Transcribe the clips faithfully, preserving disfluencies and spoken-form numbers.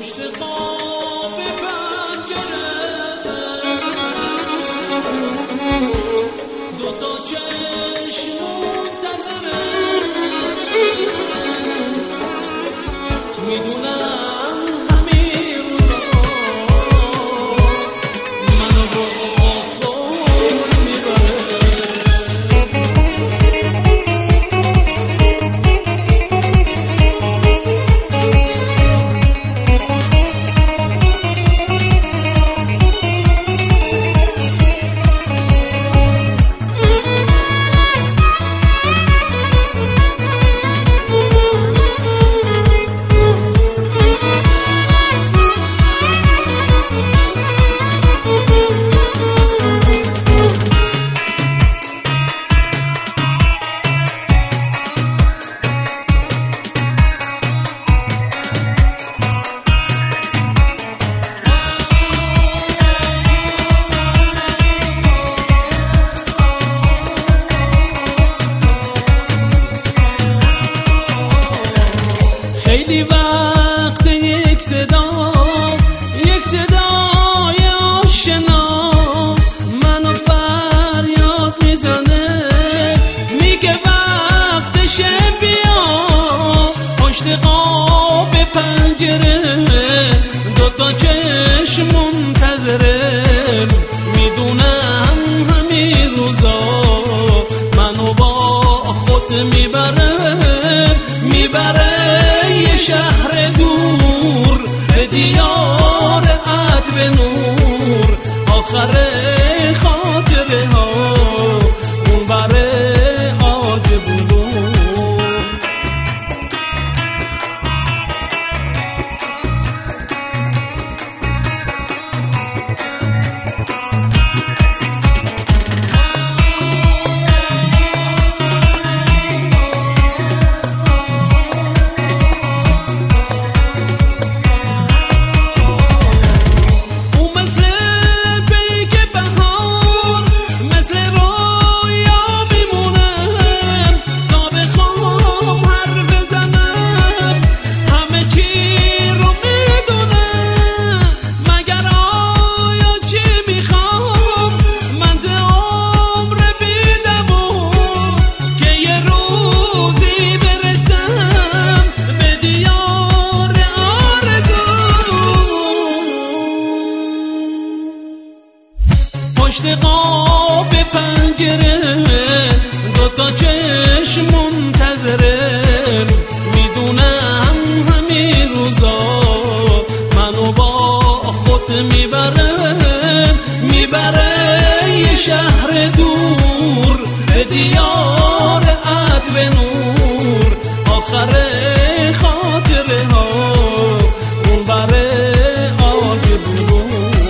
پشت قاب پنجره دو تا چشم منتظره، میدونم همین روزا منو با خود میبره. خیلی وقت یک صدا یک صدای آشنا منو فریاد میزنه، میگه وقتشه بیا پشت قاب پنجره دو تا چشم منتظره، میدونم همین روزا منو با خود میبره میبره یه شهر دور به دیار عطر نور، آخر خاطره ها اون بره آج بلور. پشت قاب پنجره دو تا چشم منتظره، میدونم همین روزا منو با خود میبره میبره یه شهر دور به دیار عطر نور، آخر خاطره ها اون بره آج بلور.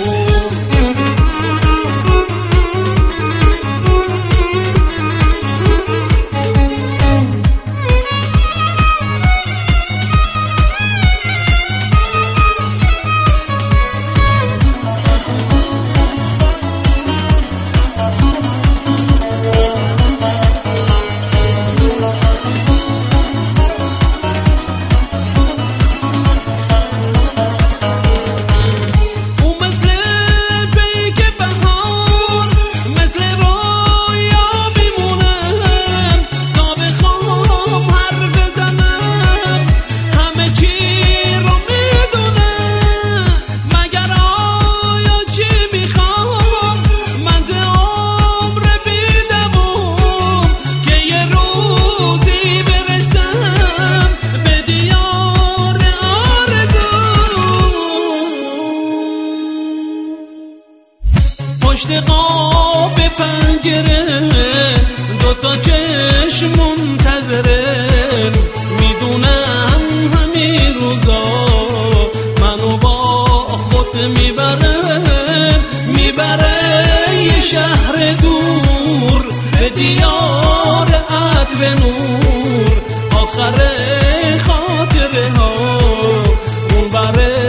پشت قاب پنجره دو تا چشم منتظره، میدونم همین روزا منو با خود میبره میبره یه شهر دور به دیار عطر نور، آخر خاطره ها اون بره